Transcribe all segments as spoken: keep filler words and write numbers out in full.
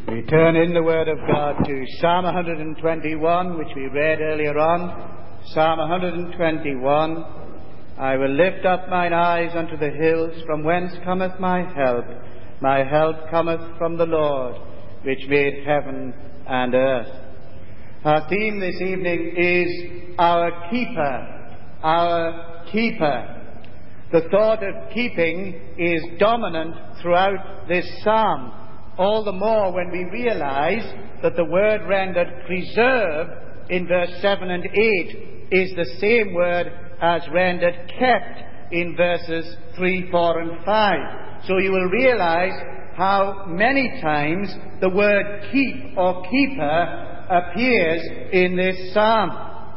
We turn in the Word of God to Psalm one twenty-one, which we read earlier on. Psalm one twenty-one. I will lift up mine eyes unto the hills, from whence cometh my help. My help cometh from the Lord, which made heaven and earth. Our theme this evening is our keeper, our keeper. The thought of keeping is dominant throughout this psalm. All the more when we realize that the word rendered preserve in verse seven and eight is the same word as rendered kept in verses three, four and five. So you will realize how many times the word keep or keeper appears in this psalm.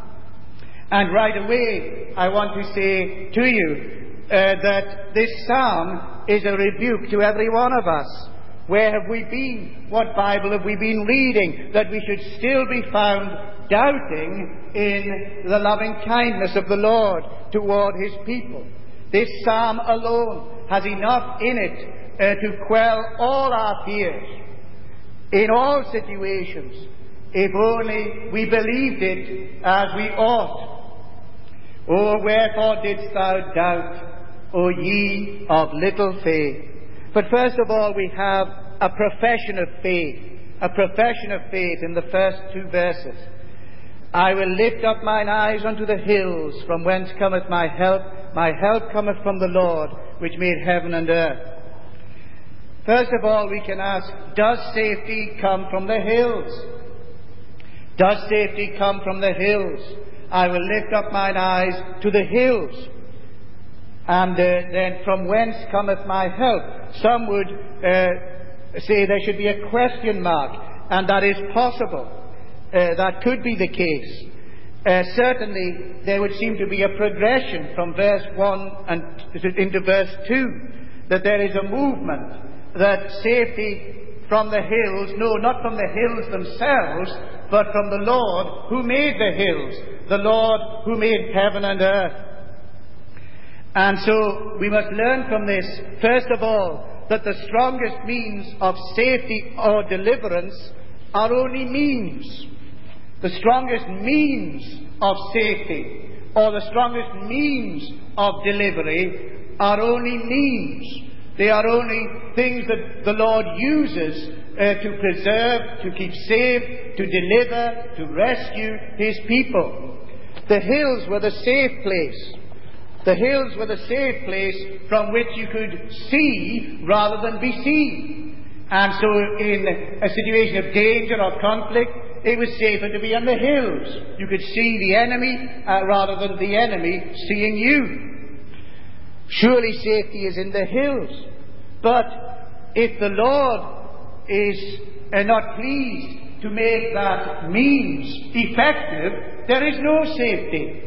And right away I want to say to you uh, that this psalm is a rebuke to every one of us. Where have we been? What Bible have we been reading? That we should still be found doubting in the loving kindness of the Lord toward His people. This psalm alone has enough in it uh, to quell all our fears. In all situations, if only we believed it as we ought. Oh, wherefore didst thou doubt, O ye of little faith? But first of all, we have a profession of faith, a profession of faith in the first two verses. I will lift up mine eyes unto the hills, from whence cometh my help. My help cometh from the Lord, which made heaven and earth. First of all, we can ask, does safety come from the hills? Does safety come from the hills? I will lift up mine eyes to the hills. And uh, then, from whence cometh my help? Some would uh, say there should be a question mark, and that is possible. Uh, that could be the case. Uh, certainly, there would seem to be a progression from verse one and into verse two, that there is a movement, that safety from the hills, no, not from the hills themselves, but from the Lord who made the hills, the Lord who made heaven and earth. And so we must learn from this, first of all, that the strongest means of safety or deliverance are only means. The strongest means of safety or the strongest means of delivery are only means. They are only things that the Lord uses uh, to preserve, to keep safe, to deliver, to rescue His people. The hills were the safe place. The hills were the safe place from which you could see rather than be seen. And so in a situation of danger or conflict, it was safer to be on the hills. You could see the enemy uh, rather than the enemy seeing you. Surely safety is in the hills. But if the Lord is uh, not pleased to make that means effective, there is no safety.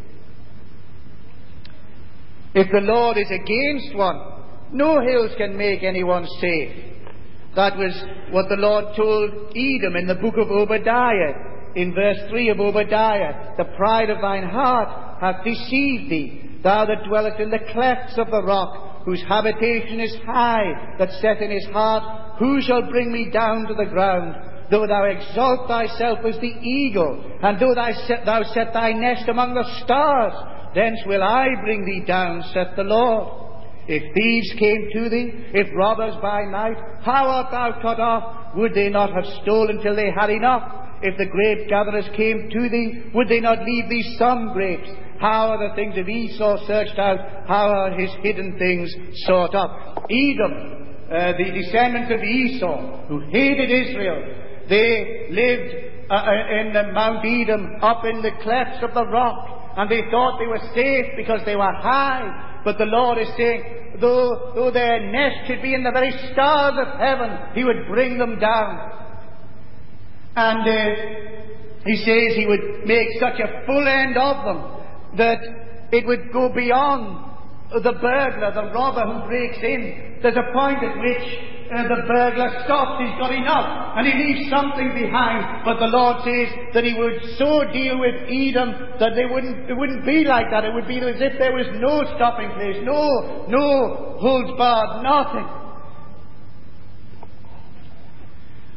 If the Lord is against one, no hills can make anyone safe. That was what the Lord told Edom in the book of Obadiah, in verse three of Obadiah. The pride of thine heart hath deceived thee, thou that dwellest in the clefts of the rock, whose habitation is high, that saith in his heart, who shall bring me down to the ground? Though thou exalt thyself as the eagle, and though thou set, thou set thy nest among the stars, thence will I bring thee down, saith the Lord. If thieves came to thee, if robbers by night, how art thou cut off? Would they not have stolen till they had enough? If the grape gatherers came to thee, would they not leave thee some grapes? How are the things of Esau searched out? How are his hidden things sought up? Edom, uh, the descendants of Esau, who hated Israel, they lived uh, in uh, Mount Edom, up in the clefts of the rock. And they thought they were safe because they were high. But the Lord is saying, though, though their nest should be in the very stars of heaven, He would bring them down. And uh, He says He would make such a full end of them that it would go beyond the burglar, the robber who breaks in. There's a point at which Uh, the burglar stops, he's got enough, and he leaves something behind. But the Lord says that He would so deal with Edom that they wouldn't, it wouldn't be like that. It would be as if there was no stopping place, no, no holds barred, nothing.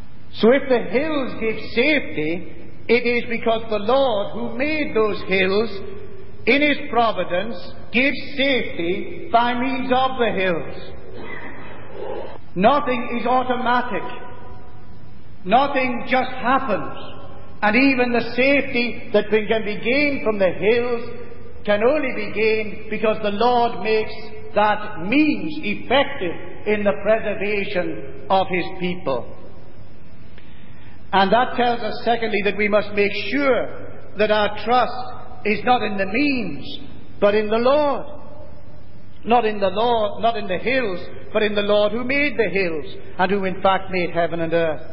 So if the hills give safety, it is because the Lord who made those hills, in his providence, gives safety by means of the hills. Nothing is automatic. Nothing just happens. And even the safety that can be gained from the hills can only be gained because the Lord makes that means effective in the preservation of his people. And that tells us, secondly, that we must make sure that our trust is not in the means, but in the Lord. Not in the Lord, not in the hills, but in the Lord who made the hills, and who in fact made heaven and earth.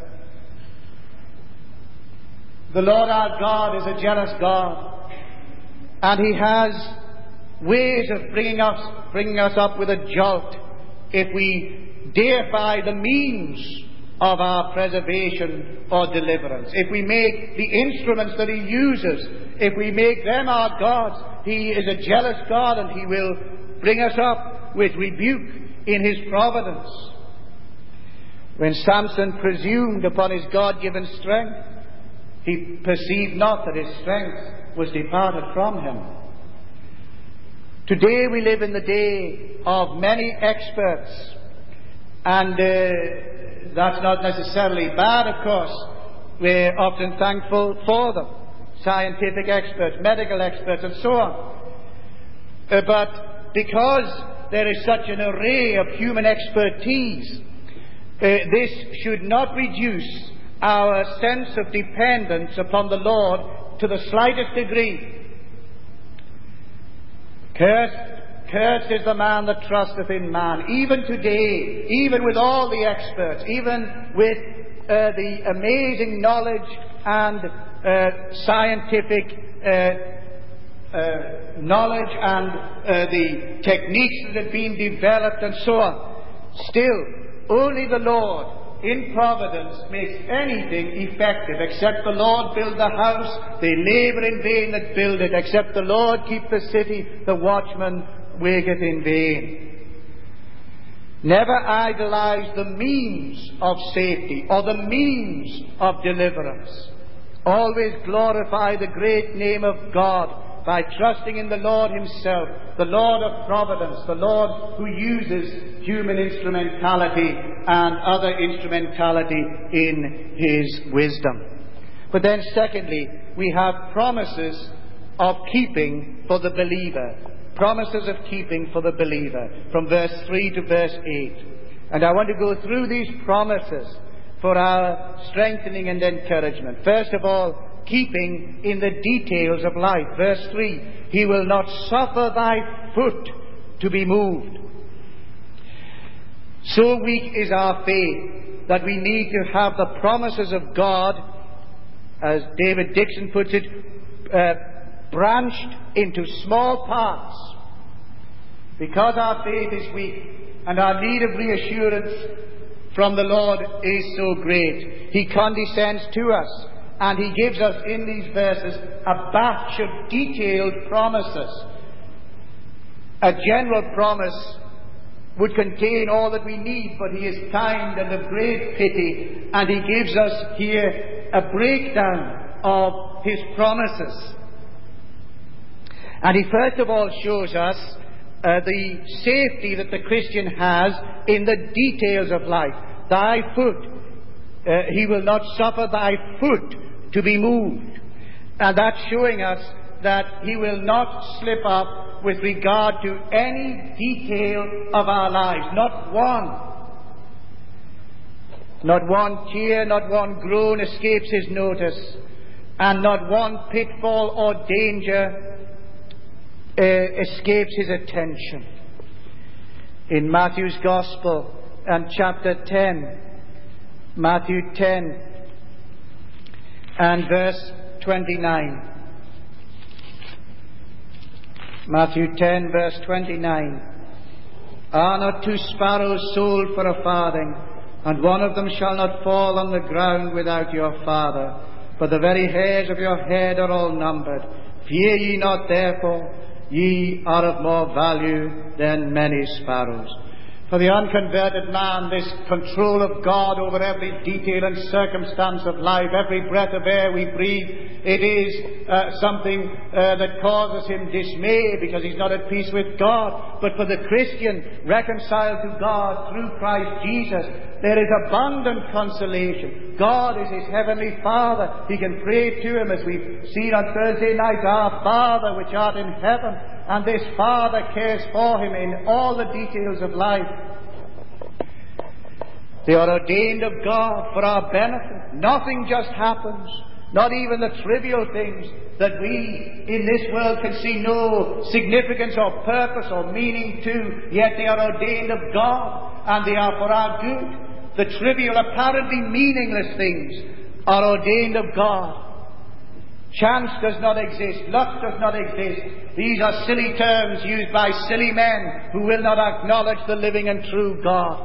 The Lord our God is a jealous God, and he has ways of bringing us, bringing us up with a jolt if we deify the means of our preservation or deliverance. If we make the instruments that he uses, if we make them our gods, he is a jealous God, and he will bring us up with rebuke in his providence. When Samson presumed upon his God-given strength, he perceived not that his strength was departed from him. Today we live in the day of many experts, and uh, that's not necessarily bad, of course. We're often thankful for them. Scientific experts, medical experts, and so on. Uh, but because there is such an array of human expertise, uh, this should not reduce our sense of dependence upon the Lord to the slightest degree. Cursed, cursed is the man that trusteth in man. Even today, even with all the experts, even with uh, the amazing knowledge and uh, scientific uh, uh, knowledge and uh, the techniques that have been developed and so on, still, only the Lord in providence makes anything effective. Except the Lord build the house, they labour in vain that build it. Except the Lord keep the city, the watchman waketh in vain. Never idolize the means of safety or the means of deliverance. Always glorify the great name of God by trusting in the Lord himself, the Lord of providence, the Lord who uses human instrumentality and other instrumentality in his wisdom. But then secondly, we have promises of keeping for the believer. Promises of keeping for the believer, from verse three to verse eight. And I want to go through these promises for our strengthening and encouragement. First of all, keeping in the details of life. Verse three, he will not suffer thy foot to be moved. So weak is our faith that we need to have the promises of God, as David Dixon puts it, uh, branched into small parts. Because our faith is weak and our need of reassurance from the Lord is so great, he condescends to us. And he gives us in these verses a batch of detailed promises. A general promise would contain all that we need, but he is kind and of great pity, and he gives us here a breakdown of his promises. And he first of all shows us uh, the safety that the Christian has in the details of life. Thy foot, uh, he will not suffer thy foot to be moved. And that's showing us that he will not slip up with regard to any detail of our lives. Not one. Not one tear, not one groan escapes his notice. And not one pitfall or danger uh, escapes his attention. In Matthew's Gospel and chapter ten, Matthew ten, and verse twenty-nine. Matthew ten, verse twenty-nine. Are not two sparrows sold for a farthing, and one of them shall not fall on the ground without your Father? For the very hairs of your head are all numbered. Fear ye not therefore, ye are of more value than many sparrows. For the unconverted man, this control of God over every detail and circumstance of life, every breath of air we breathe, it is uh, something uh, that causes him dismay because he's not at peace with God. But for the Christian, reconciled to God through Christ Jesus, there is abundant consolation. God is his heavenly Father. He can pray to him, as we've seen on Thursday night, Our Father which art in heaven. And this Father cares for him in all the details of life. They are ordained of God for our benefit. Nothing just happens. Not even the trivial things that we in this world can see no significance or purpose or meaning to. Yet they are ordained of God, and they are for our good. The trivial, apparently meaningless things are ordained of God. Chance does not exist. Luck does not exist. These are silly terms used by silly men who will not acknowledge the living and true God.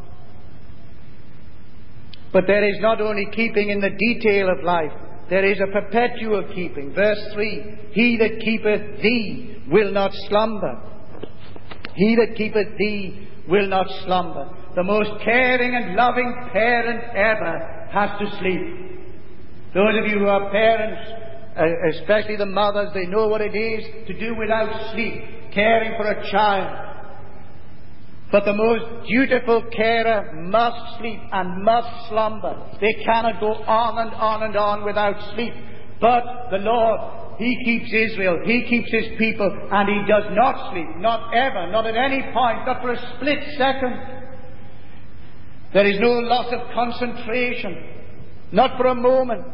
But there is not only keeping in the detail of life, there is a perpetual keeping. Verse three, He that keepeth thee will not slumber. He that keepeth thee will not slumber. The most caring and loving parent ever has to sleep. Those of you who are parents, especially the mothers, they know what it is to do without sleep, caring for a child. But the most dutiful carer must sleep and must slumber. They cannot go on and on and on without sleep. But the Lord, He keeps Israel, He keeps His people, and He does not sleep, not ever, not at any point, not for a split second. There is no loss of concentration, not for a moment.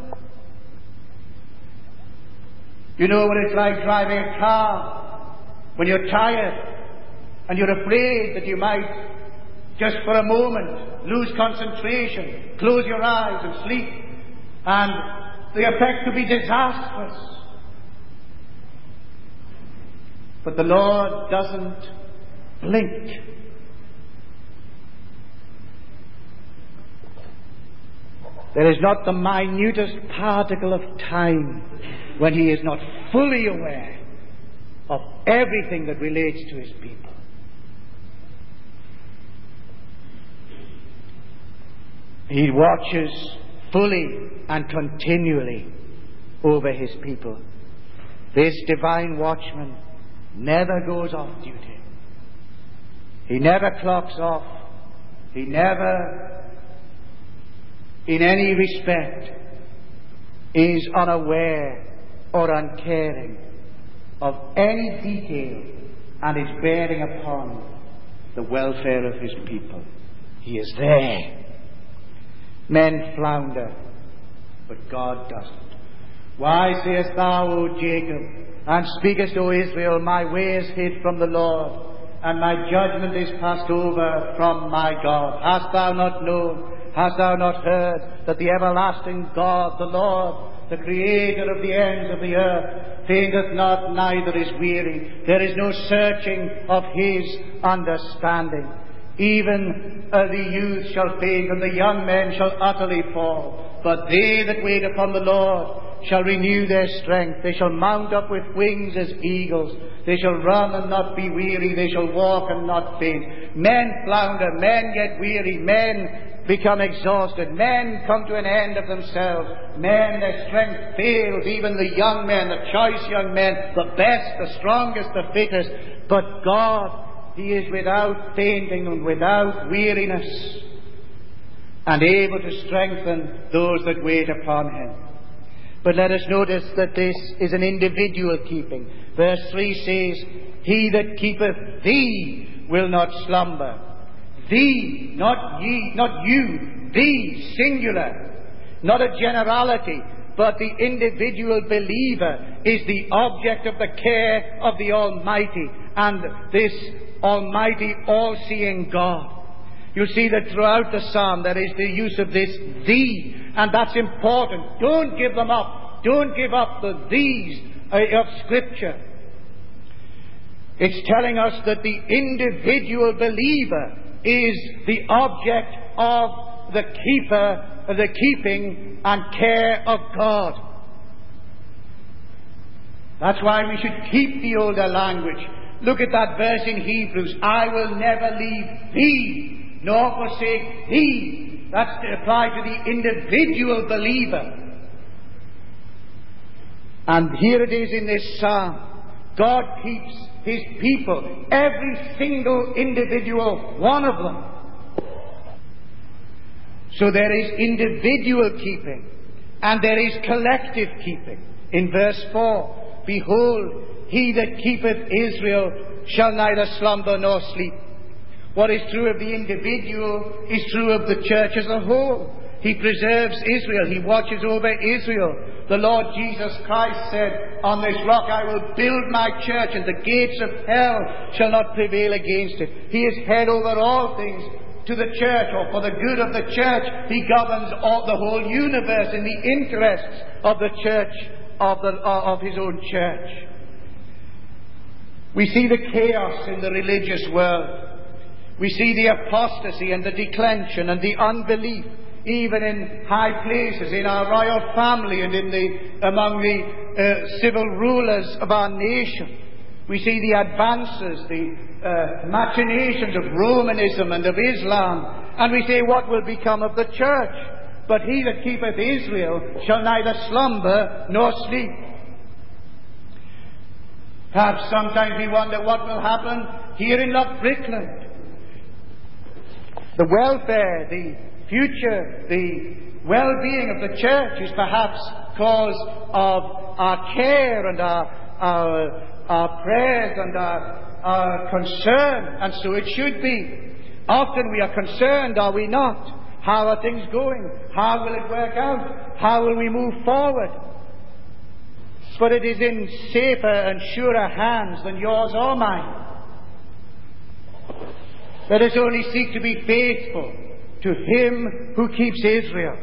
You know what it's like driving a car when you're tired and you're afraid that you might, just for a moment, lose concentration, close your eyes and sleep, and the effect could be disastrous. But the Lord doesn't blink. There is not the minutest particle of time when He is not fully aware of everything that relates to His people. He watches fully and continually over His people. This divine watchman never goes off duty. He never clocks off. He never, in any respect, is unaware or uncaring of any detail and is bearing upon the welfare of His people. He is there. Men flounder, but God doesn't. Why sayest thou, O Jacob, and speakest, O Israel, my way is hid from the Lord, and my judgment is passed over from my God? Hast thou not known, hast thou not heard, that the everlasting God, the Lord, the Creator of the ends of the earth, fainteth not, neither is weary. There is no searching of His understanding. Even uh, the youth shall faint, and the young men shall utterly fall. But they that wait upon the Lord shall renew their strength. They shall mount up with wings as eagles. They shall run and not be weary. They shall walk and not faint. Men flounder. Men get weary. Men become exhausted. Men come to an end of themselves. Men, their strength fails. Even the young men, the choice young men, the best, the strongest, the fittest. But God, He is without fainting and without weariness, and able to strengthen those that wait upon Him. But let us notice that this is an individual keeping. Verse three says, He that keepeth thee will not slumber. Thee, not ye, not you, thee, singular, not a generality, but the individual believer is the object of the care of the Almighty, and this Almighty, all-seeing God. You'll see that throughout the psalm there is the use of this thee, and that's important. Don't give them up. Don't give up the these of Scripture. It's telling us that the individual believer is the object of the keeper, of the keeping and care of God. That's why we should keep the older language. Look at that verse in Hebrews. I will never leave thee, nor forsake thee. That's to apply to the individual believer. And here it is in this psalm. God keeps His people, every single individual one of them. So there is individual keeping, and there is collective keeping. In verse four, behold, he that keepeth Israel shall neither slumber nor sleep. What is true of the individual is true of the church as a whole. He preserves Israel. He watches over Israel. The Lord Jesus Christ said, on this rock I will build my church, and the gates of hell shall not prevail against it. He is head over all things to the church, or for the good of the church. He governs all, the whole universe in the interests of the church, of, the, of His own church. We see the chaos in the religious world. We see the apostasy and the declension and the unbelief, even in high places, in our royal family and in the, among the uh, civil rulers of our nation. We see the advances, the uh, machinations of Romanism and of Islam, and we say, what will become of the church? But he that keepeth Israel shall neither slumber nor sleep. Perhaps sometimes we wonder what will happen here in Lough Brickland. The welfare, the future, the well-being of the church is perhaps cause of our care and our, our, our prayers and our, our concern, and so it should be. Often we are concerned, are we not? How are things going? How will it work out? How will we move forward? But it is in safer and surer hands than yours or mine. Let us only seek to be faithful to Him who keeps Israel.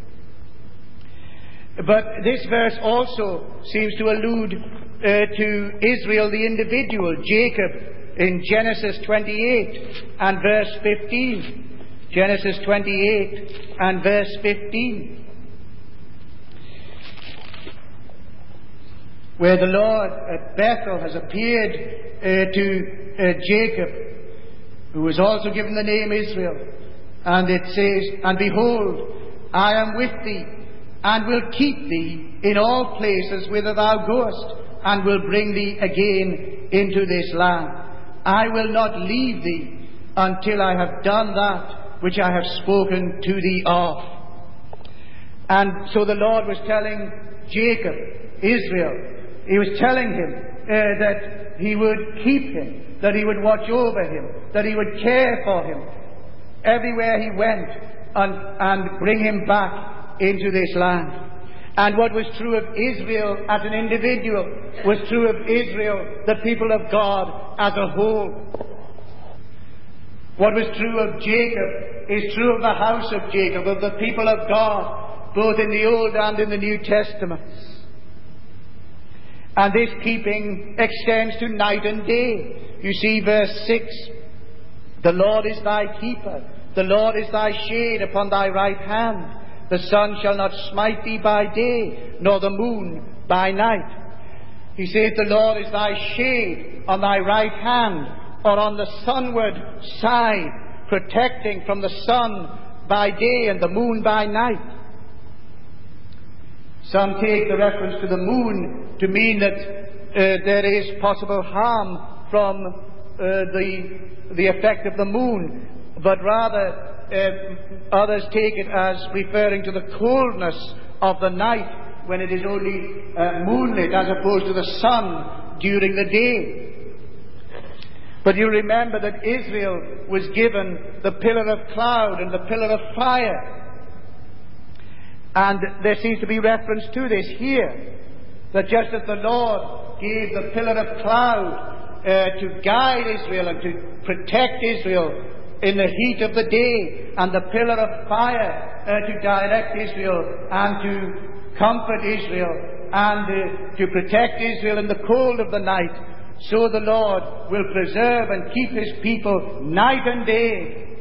But this verse also seems to allude uh, to Israel the individual, Jacob, in Genesis twenty-eight and verse fifteen. Genesis twenty-eight and verse fifteen. Where the Lord at Bethel has appeared uh, to uh, Jacob, who was also given the name Israel. And it says, and behold, I am with thee, and will keep thee in all places whither thou goest, and will bring thee again into this land. I will not leave thee until I have done that which I have spoken to thee of. And so the Lord was telling Jacob, Israel, He was telling him uh, that He would keep him, that He would watch over him, that He would care for him everywhere he went, and, and bring him back into this land. And what was true of Israel as an individual was true of Israel, the people of God, as a whole. What was true of Jacob is true of the house of Jacob, of the people of God, both in the Old and in the New Testaments. And this keeping extends to night and day. You see verse six. The Lord is thy keeper. The Lord is thy shade upon thy right hand. The sun shall not smite thee by day, nor the moon by night. He says the Lord is thy shade on thy right hand, or on the sunward side, protecting from the sun by day and the moon by night. Some take the reference to the moon to mean that uh, there is possible harm from uh, the, the effect of the moon, but rather uh, others take it as referring to the coldness of the night when it is only uh, moonlit, as opposed to the sun during the day. But you remember that Israel was given the pillar of cloud and the pillar of fire. And there seems to be reference to this here, that just as the Lord gave the pillar of cloud uh, to guide Israel and to protect Israel in the heat of the day, and the pillar of fire uh, to direct Israel and to comfort Israel and uh, to protect Israel in the cold of the night, so the Lord will preserve and keep His people night and day.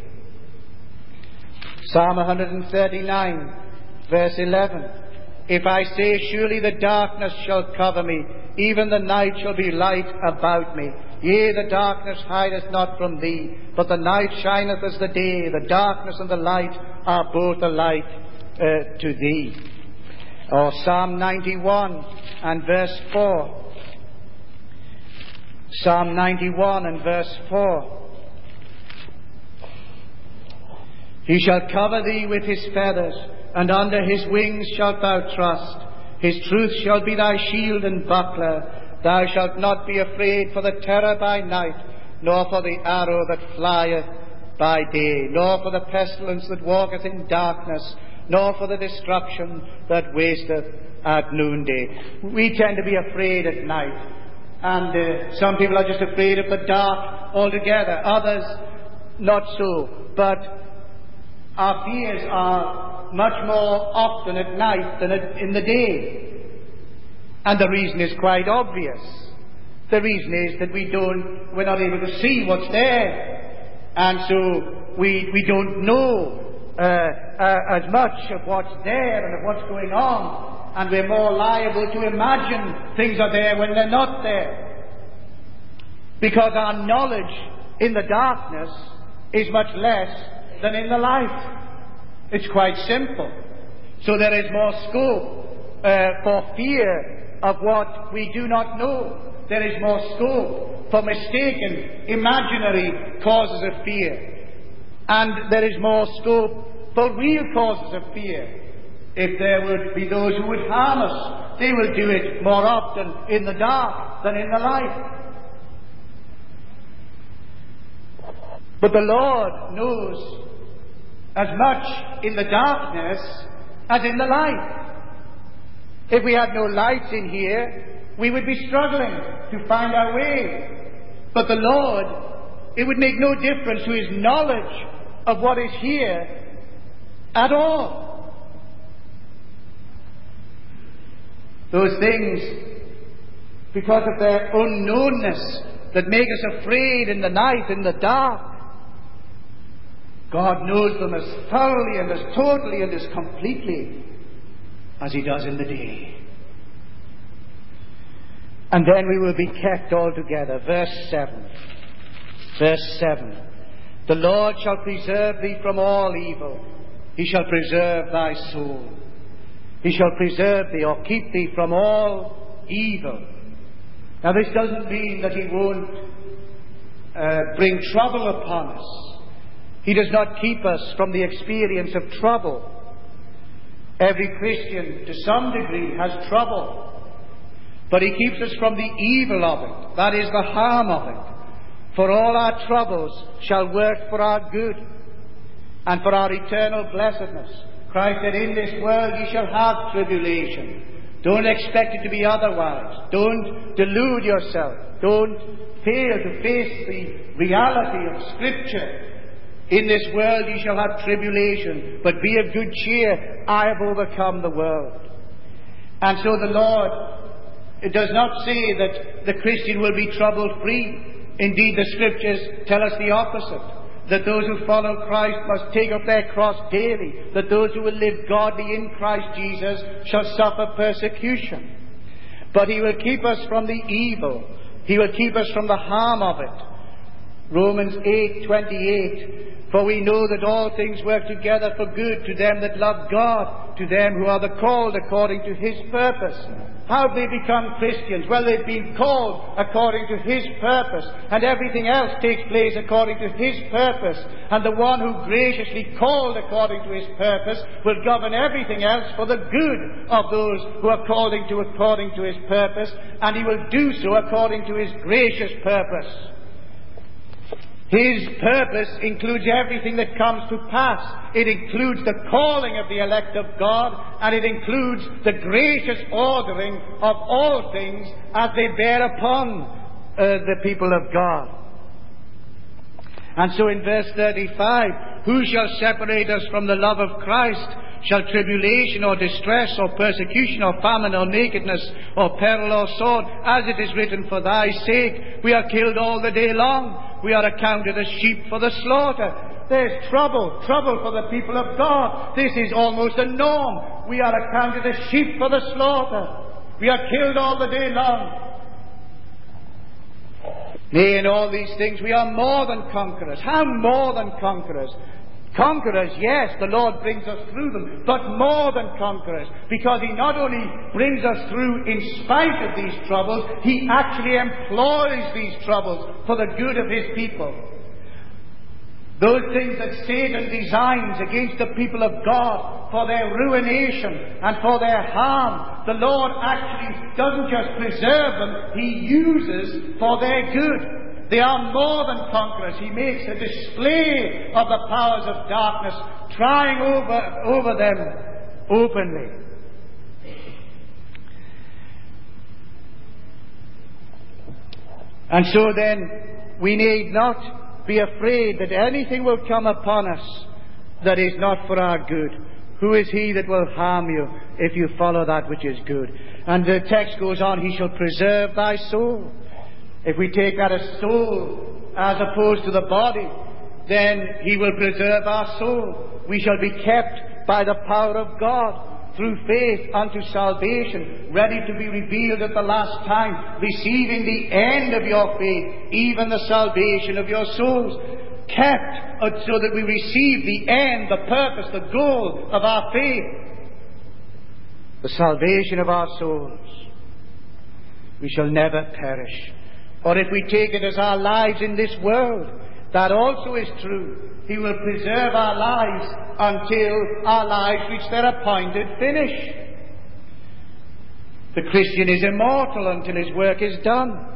Psalm one thirty-nine, verse eleven. If I say, surely the darkness shall cover me, even the night shall be light about me. Yea, the darkness hideth not from thee, but the night shineth as the day. The darkness and the light are both alike uh, to thee. Or Psalm ninety-one and verse four. Psalm ninety-one and verse four. He shall cover thee with his feathers, and under his wings shalt thou trust. His truth shall be thy shield and buckler. Thou shalt not be afraid for the terror by night, nor for the arrow that flieth by day, nor for the pestilence that walketh in darkness, nor for the destruction that wasteth at noonday. We tend to be afraid at night, and uh, some people are just afraid of the dark altogether, others not so. But our fears are much more often at night than in the day. And the reason is quite obvious. The reason is that we don't, we're not able to see what's there. And so we, we don't know uh, uh, as much of what's there and of what's going on. And we're more liable to imagine things are there when they're not there. Because our knowledge in the darkness is much less than in the light. It's quite simple. So there is more scope uh, for fear of what we do not know. There is more scope for mistaken, imaginary causes of fear. And there is more scope for real causes of fear. If there would be those who would harm us, they will do it more often in the dark than in the light. But the Lord knows as much in the darkness as in the light. If we had no lights in here, we would be struggling to find our way. But the Lord, it would make no difference to his knowledge of what is here at all. Those things, because of their unknownness, that make us afraid in the night, in the dark, God knows them as thoroughly and as totally and as completely as he does in the day. And then we will be kept altogether. Verse seven. Verse seven. The Lord shall preserve thee from all evil. He shall preserve thy soul. He shall preserve thee or keep thee from all evil. Now this doesn't mean that he won't uh, bring trouble upon us. He does not keep us from the experience of trouble. Every Christian, to some degree, has trouble. But he keeps us from the evil of it, that is, the harm of it. For all our troubles shall work for our good and for our eternal blessedness. Christ said, in this world ye shall have tribulation. Don't expect it to be otherwise. Don't delude yourself. Don't fail to face the reality of Scripture. In this world ye shall have tribulation, but be of good cheer, I have overcome the world. And so the Lord, it does not say that the Christian will be trouble-free. Indeed, the Scriptures tell us the opposite, that those who follow Christ must take up their cross daily, that those who will live godly in Christ Jesus shall suffer persecution. But he will keep us from the evil. He will keep us from the harm of it. Romans eight twenty-eight. For we know that all things work together for good to them that love God, to them who are the called according to his purpose. How have they become Christians? Well, they've been called according to his purpose, and everything else takes place according to his purpose. And the one who graciously called according to his purpose will govern everything else for the good of those who are called to according to his purpose, and he will do so according to his gracious purpose. His purpose includes everything that comes to pass. It includes the calling of the elect of God, and it includes the gracious ordering of all things as they bear upon uh, the people of God. And so in verse thirty-five, who shall separate us from the love of Christ? Shall tribulation or distress or persecution or famine or nakedness or peril or sword? As it is written, for thy sake we are killed all the day long. We are accounted as sheep for the slaughter. There's trouble, trouble for the people of God. This is almost a norm. We are accounted as sheep for the slaughter. We are killed all the day long. Nay, in all these things we are more than conquerors. How more than conquerors? Conquerors, yes, the Lord brings us through them, but more than conquerors, because He not only brings us through in spite of these troubles, He actually employs these troubles for the good of His people. Those things that Satan designs against the people of God for their ruination and for their harm, the Lord actually doesn't just preserve them, He uses for their good. They are more than conquerors. He makes a display of the powers of darkness, trying over, over them openly. And so then, we need not be afraid that anything will come upon us that is not for our good. Who is he that will harm you if you follow that which is good? And the text goes on, He shall preserve thy soul. If we take that as soul as opposed to the body, then He will preserve our soul. We shall be kept by the power of God through faith unto salvation, ready to be revealed at the last time, receiving the end of your faith, even the salvation of your souls. Kept so that we receive the end, the purpose, the goal of our faith, the salvation of our souls. We shall never perish. Or if we take it as our lives in this world, that also is true. He will preserve our lives until our lives reach their appointed finish. The Christian is immortal until his work is done.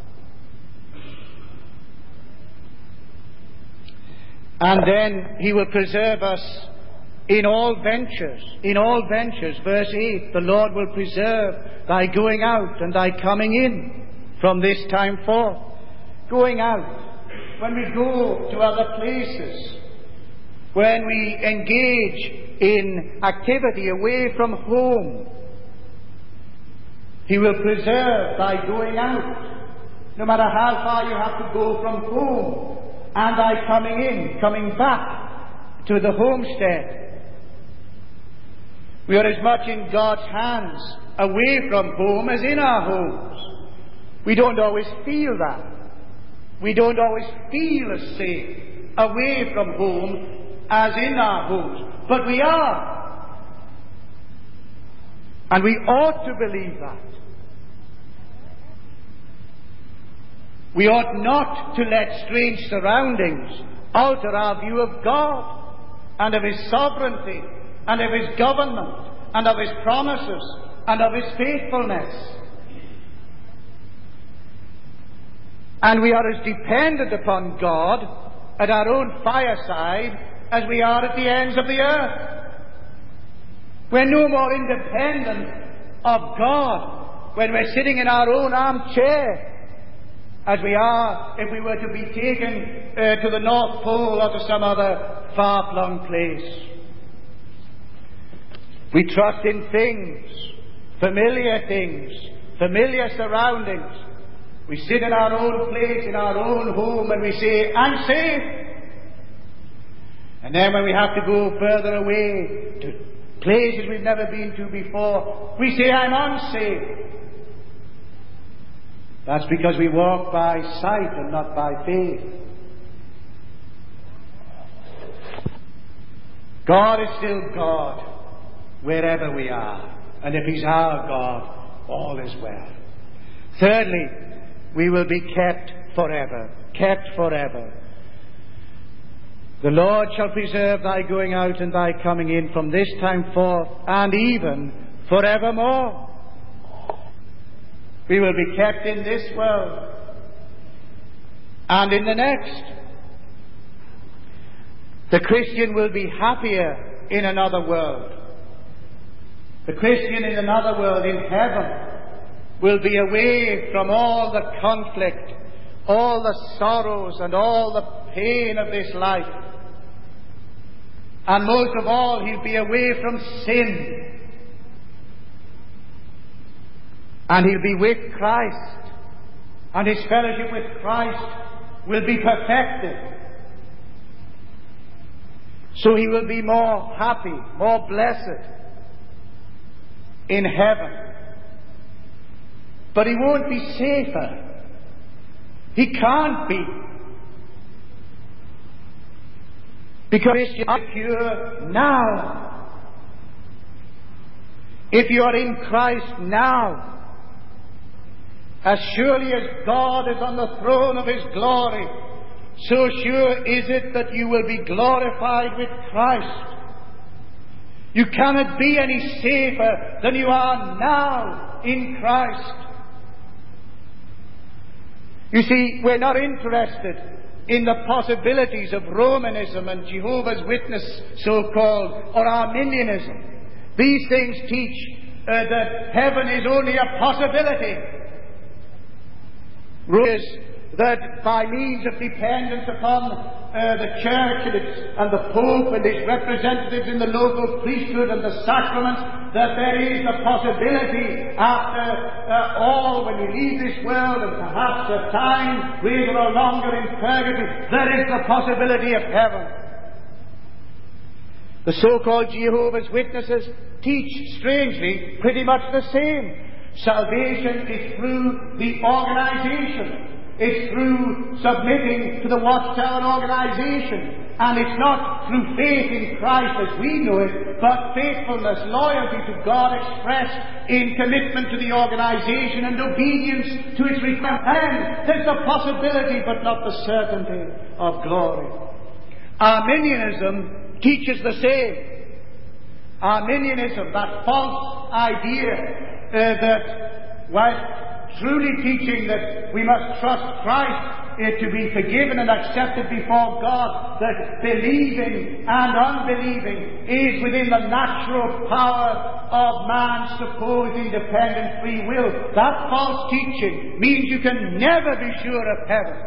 And then He will preserve us in all ventures. In all ventures. Verse eight, the Lord will preserve thy going out and thy coming in from this time forth. Going out, when we go to other places, when we engage in activity away from home, He will preserve thy going out, no matter how far you have to go from home, and thy coming in, coming back to the homestead. We are as much in God's hands away from home as in our homes. We don't always feel that. We don't always feel as safe away from home as in our homes. But we are. And we ought to believe that. We ought not to let strange surroundings alter our view of God and of His sovereignty and of His government and of His promises and of His faithfulness. And we are as dependent upon God at our own fireside as we are at the ends of the earth. We're no more independent of God when we're sitting in our own armchair as we are if we were to be taken uh, to the North Pole or to some other far-flung place. We trust in things, familiar things, familiar surroundings. We sit in our own place, in our own home, and we say, I'm safe. And then when we have to go further away to places we've never been to before, we say, I'm unsafe. That's because we walk by sight and not by faith. God is still God wherever we are. And if He's our God, all is well. Thirdly, we will be kept forever. Kept forever. The Lord shall preserve thy going out and thy coming in from this time forth and even forevermore. We will be kept in this world and in the next. The Christian will be happier in another world. The Christian in another world, in heaven, will be away from all the conflict, all the sorrows and all the pain of this life. And most of all, he'll be away from sin. And he'll be with Christ. And his fellowship with Christ will be perfected. So he will be more happy, more blessed in heaven. But he won't be safer. He can't be. Because Christians are secure now. If you are in Christ now, as surely as God is on the throne of His glory, so sure is it that you will be glorified with Christ. You cannot be any safer than you are now in Christ. You see, we're not interested in the possibilities of Romanism and Jehovah's Witness, so-called, or Arminianism. These things teach uh, that heaven is only a possibility. Is that by means of dependence upon uh, the Church and, its, and the Pope and its representatives in the local priesthood and the sacraments, that there is the possibility after uh, all, when you leave this world and perhaps a time greater or longer in purgatory, there is the possibility of heaven. The so-called Jehovah's Witnesses teach, strangely, pretty much the same. Salvation is through the organization. It's through submitting to the Watchtower organization. And it's not through faith in Christ as we know it, but faithfulness, loyalty to God expressed in commitment to the organization and obedience to its requirements. And there's the possibility, but not the certainty of glory. Arminianism teaches the same. Arminianism, that false idea uh, that, while truly teaching that we must trust Christ uh, to be forgiven and accepted before God, that believing and unbelieving is within the natural power of man's supposed independent free will. That false teaching means you can never be sure of heaven.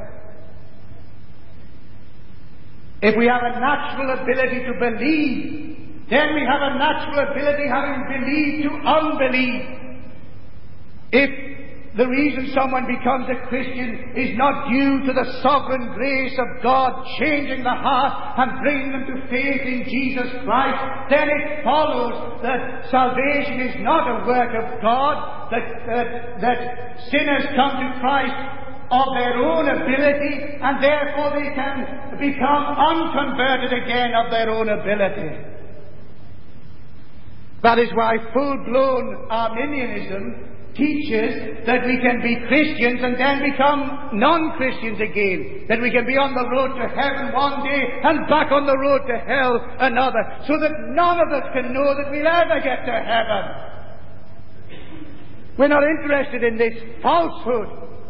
If we have a natural ability to believe, then we have a natural ability, having believed, to unbelieve. If the reason someone becomes a Christian is not due to the sovereign grace of God changing the heart and bringing them to faith in Jesus Christ, then it follows that salvation is not a work of God, that, that, that sinners come to Christ of their own ability, and therefore they can become unconverted again of their own ability. That is why full-blown Arminianism teaches that we can be Christians and then become non-Christians again. That we can be on the road to heaven one day and back on the road to hell another. So that none of us can know that we'll ever get to heaven. We're not interested in this falsehood.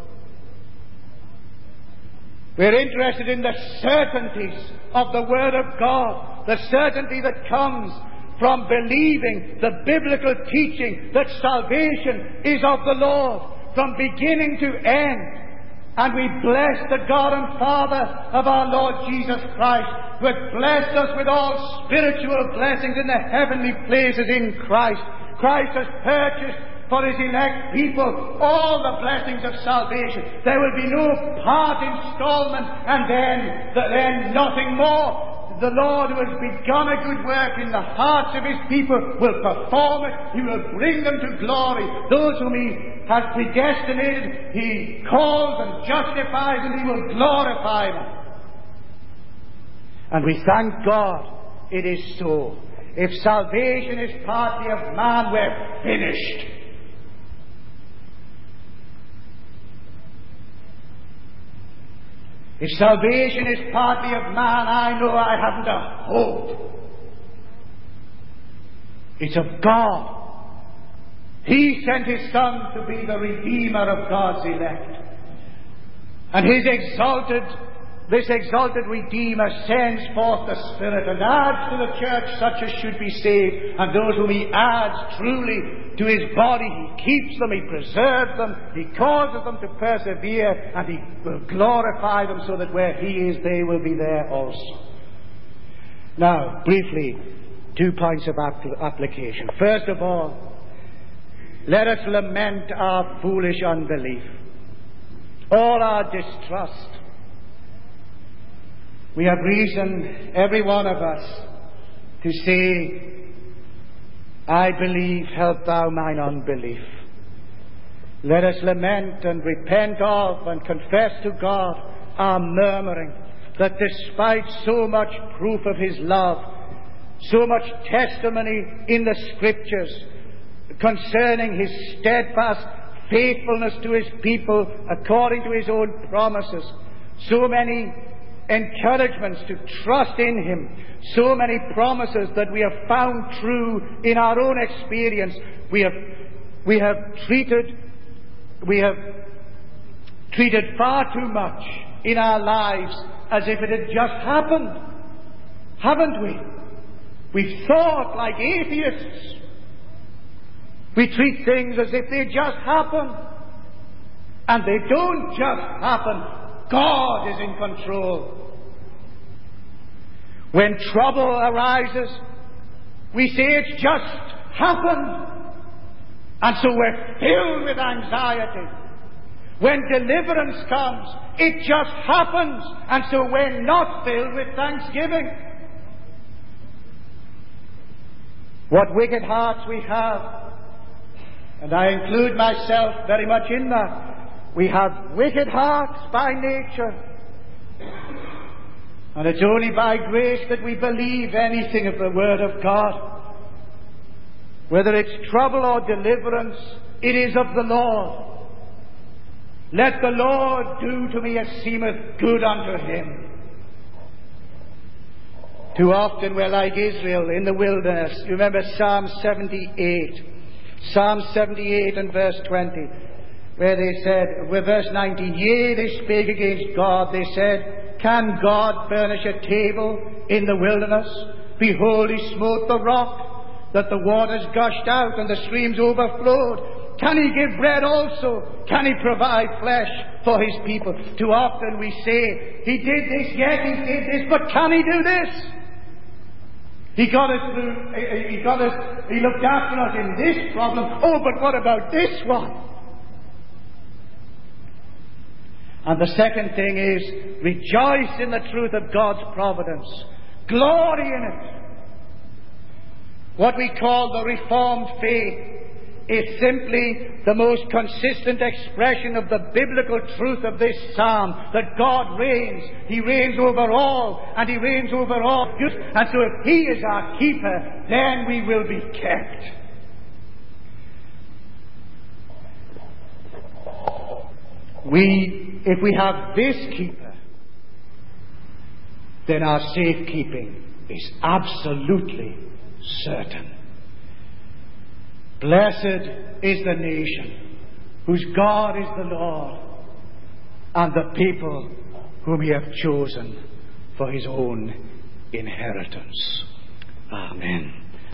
We're interested in the certainties of the Word of God. The certainty that comes from believing the biblical teaching that salvation is of the Lord from beginning to end. And we bless the God and Father of our Lord Jesus Christ, who has blessed us with all spiritual blessings in the heavenly places in Christ. Christ has purchased for His elect people all the blessings of salvation. There will be no part installment and then, then nothing more. The Lord, who has begun a good work in the hearts of His people, will perform it. He will bring them to glory. Those whom He has predestinated, He calls and justifies, and He will glorify them. And we thank God it is so. If salvation is partly of man, we're finished. If salvation is partly of man, I know I haven't a hope. It's of God. He sent His Son to be the Redeemer of God's elect. And His exalted, this exalted Redeemer sends forth the Spirit and adds to the church such as should be saved. And those whom He adds truly to His body, He keeps them, He preserves them, He causes them to persevere, and He will glorify them so that where He is, they will be there also. Now, briefly, two points of application. First of all, let us lament our foolish unbelief, all our distrust. We have reason, every one of us, to say, I believe, help thou mine unbelief. Let us lament and repent of and confess to God our murmuring, that despite so much proof of His love, so much testimony in the Scriptures concerning His steadfast faithfulness to His people according to His own promises, so many encouragements to trust in Him, so many promises that we have found true in our own experience, we have we have treated we have treated far too much in our lives as if it had just happened, haven't we? We've thought like atheists. We treat things as if they just happen. And they don't just happen. God is in control. When trouble arises, we say it's just happened. And so we're filled with anxiety. When deliverance comes, it just happens. And so we're not filled with thanksgiving. What wicked hearts we have. And I include myself very much in that. We have wicked hearts by nature. And it's only by grace that we believe anything of the Word of God. Whether it's trouble or deliverance, it is of the Lord. Let the Lord do to me as seemeth good unto Him. Too often we're like Israel in the wilderness. You remember Psalm seventy-eight. Psalm seventy-eight and verse twenty, where they said, with verse nineteen, yea, they spake against God. They said, can God furnish a table in the wilderness? Behold, He smote the rock, that the waters gushed out and the streams overflowed. Can He give bread also? Can He provide flesh for His people? Too often we say, He did this, yes, He did this, but can He do this? He got us through, He got us, He looked after us in this problem. Oh, but what about this one? And the second thing is, rejoice in the truth of God's providence. Glory in it. What we call the Reformed faith is simply the most consistent expression of the biblical truth of this psalm, that God reigns. He reigns over all, and He reigns over all. And so if He is our keeper, then we will be kept. We, if we have this keeper, then our safekeeping is absolutely certain. Blessed is the nation whose God is the Lord, and the people whom He hath chosen for His own inheritance. Amen.